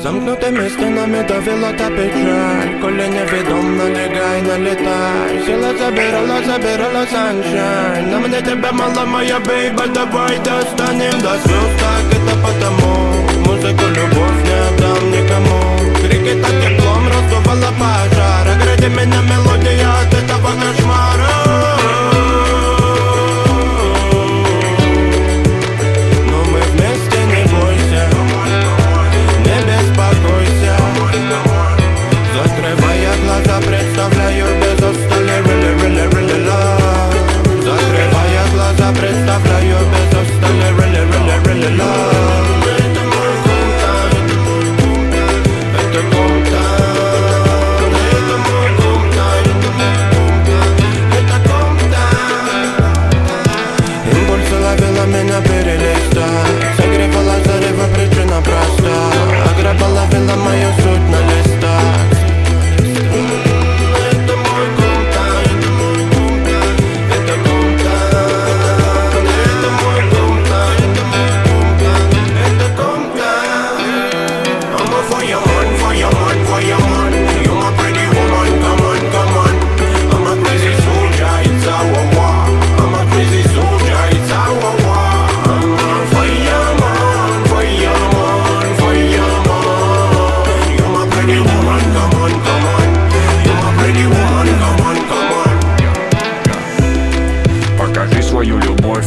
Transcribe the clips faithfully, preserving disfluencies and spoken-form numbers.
Замкнутыми стенами давила та печаль, коли невідомно лягай, налетай. Сила забирала, забирала sunshine. На мне тебя мало, моя бейба, давай достанем до слез. Так это потому, музыку любовь не отдам никому. Крики так теплом раздувала пожар. Огради меня мелодия от этого кошмара. Но мы вместе, не бойся, не беспокойся. Закрывая глаза, представляю без устали really, really, really love. Закрывая глаза, представляю без устали really, really, really love. Это мой кумтан, это кумтан, это мой кумтан, это кумтан. Импульсы ловила меня перелистать, согревала зарево, причина проста. Ограбала, ловила мою суть на листах. Свою любовь,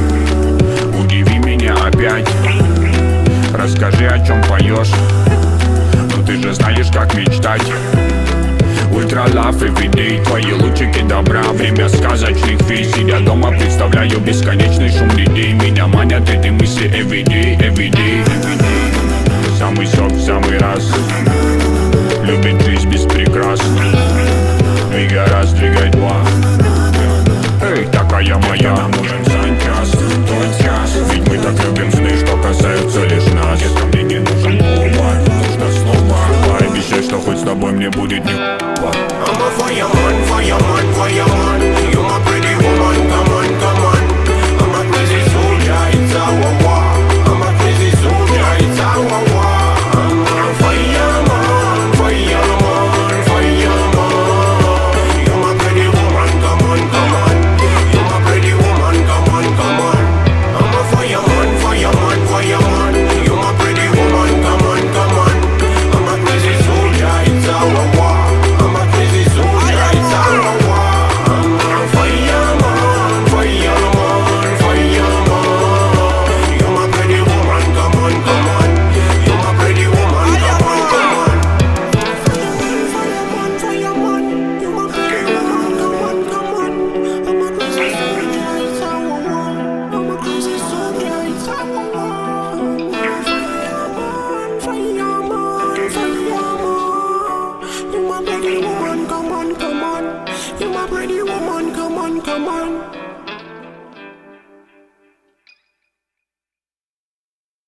удиви меня опять. Расскажи, о чем поешь. Ну ты же знаешь, как мечтать. Ультра лав everyday, твои лучики добра. Время сказочных фей. Сидя дома, представляю бесконечный шум людей. Меня манят эти мысли everyday, everyday. Самый сок в самый раз. Любит жизнь без прикрас. Двигай раз, двигай два. Эй, такая моя, нам нужен санчас, тот час. Ведь мы так любим сны, что касаются лишь нас. Детка, мне не нужен повод, нужно снова. Пообещай, что хоть с тобой мне будет не п***. I'm a fireman, fireman, fireman. You're my pretty woman, come on, come on. I'm a crazy soldier, it's our war. I'm a crazy soldier, it's our war. I'm a fireman, fireman, fireman. You're my pretty woman, come on, come on. You're my pretty woman, come on, come on. I'm a fireman, fireman, fireman. You're my pretty woman, come on, come on. I'm a crazy soldier, it's our war. I'm a crazy soldier, it's our war. I'm a fireman, fireman, fireman. You're my pretty woman, come on, come on. You're my pretty woman, come on, come on. Fireman, fireman, you're my pretty woman, come on, come on. I'm a crazy soldier, it's our war. I'm a crazy soldier, it's our war. Fireman, fireman, fireman. You're my pretty woman, come on, come on. You're my pretty woman, come on, come on.